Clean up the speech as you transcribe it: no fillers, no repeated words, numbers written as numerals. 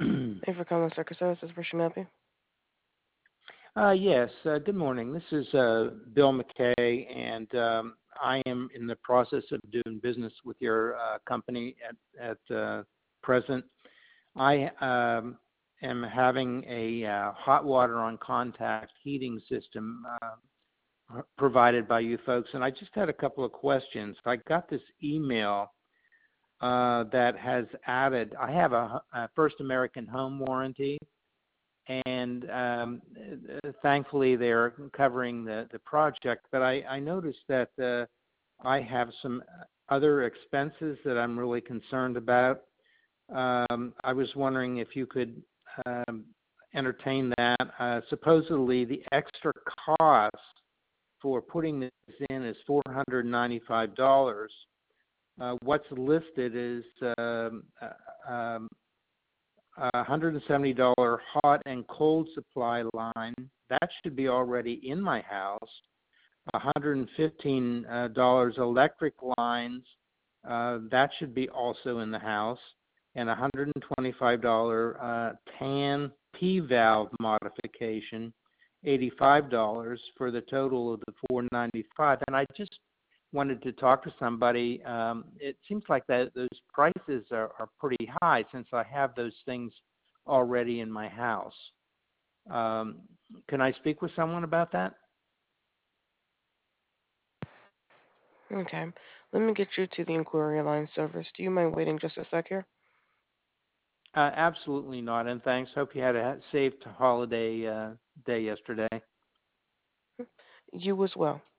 Thank you for calling Circus Services. Where should I help you? Yes, good morning. This is Bill McKay, and I am in the process of doing business with your company at present. I am having a hot water on contact heating system provided by you folks, and I just had a couple of questions. I got this email that has added, I have a First American home warranty, and thankfully they're covering the project. But I noticed that I have some other expenses that I'm really concerned about. I was wondering if you could um, entertain that. Supposedly, the extra cost for putting this in is $495. What's listed is $170 hot and cold supply line. That should be already in my house. $115 electric lines. That should be also in the house. And $125 TAN P valve modification, $85 for the total of the $495. And I just wanted to talk to somebody. It seems like that those prices are pretty high since I have those things already in my house. Um, can I speak with someone about that? Okay. Let me get you to the inquiry line service. Do you mind waiting just a sec here? Absolutely not, and thanks. Hope you had a safe holiday day yesterday. You as well.